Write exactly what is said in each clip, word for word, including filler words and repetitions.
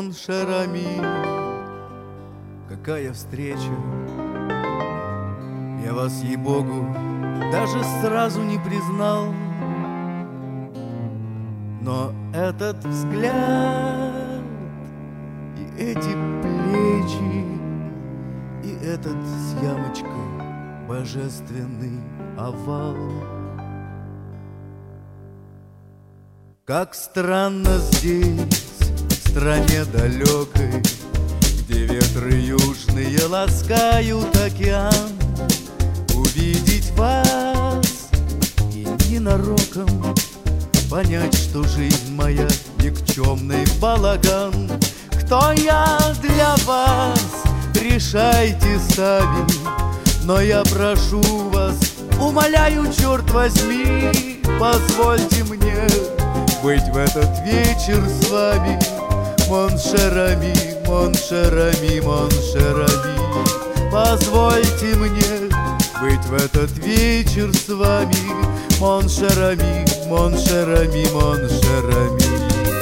Моншерами. Какая встреча! Я вас, ей-богу, даже сразу не признал. Но этот взгляд и эти плечи, и этот с ямочкой божественный овал. Как странно здесь, в стране далекой, где ветры южные ласкают океан, увидеть вас и ненароком понять, что жизнь моя никчемный балаган. Кто я для вас, решайте сами, но я прошу вас, умоляю, черт возьми, позвольте мне быть в этот вечер с вами. Моншерами, Моншерами, Моншерами, позвольте мне быть в этот вечер с вами. Моншерами, Моншерами, Моншерами,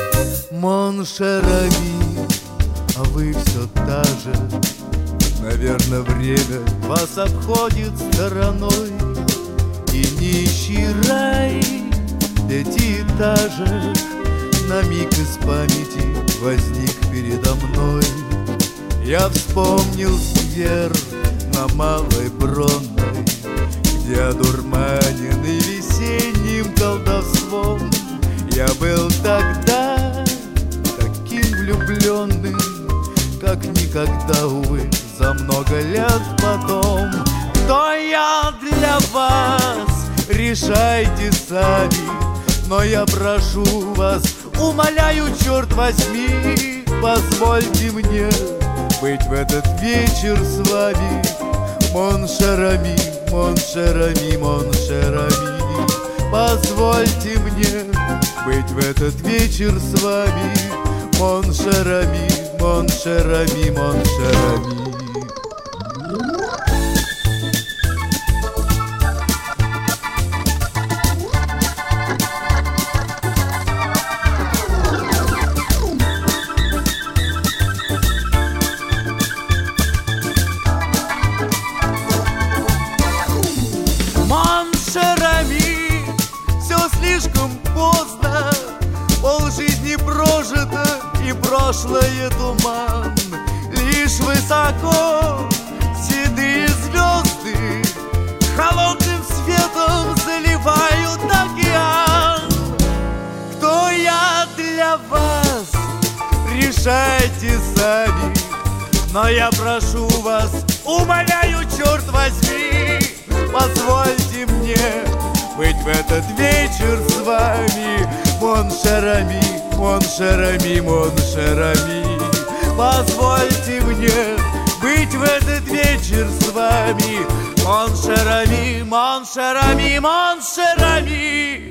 Моншерами, а вы все та же. Наверное, время вас обходит стороной, и нищий рай пятиэтажек на миг из памяти возник передо мной. Я вспомнил сквер на Малой Бронной, где одурманенный весенним колдовством я был тогда таким влюбленным, как никогда, увы, за много лет потом. Кто я для вас, решайте сами, но я прошу вас, умоляю, черт возьми, позвольте мне быть в этот вечер с вами. Моншерами, Моншерами, Моншерами, позвольте мне быть в этот вечер с вами. Моншерами, Моншерами, Моншерами. Моншерами, все слишком поздно, полжизни прожито и прошлое туман. Лишь высоко седые звезды холодным светом заливают океан. Кто я для вас, решайте сами, но я прошу вас, умоляю, черт возьми, позвольте мне быть в этот вечер с вами. Моншерами, Моншерами, Моншерами, позвольте мне быть в этот вечер с вами. Моншерами, Моншерами, Моншерами.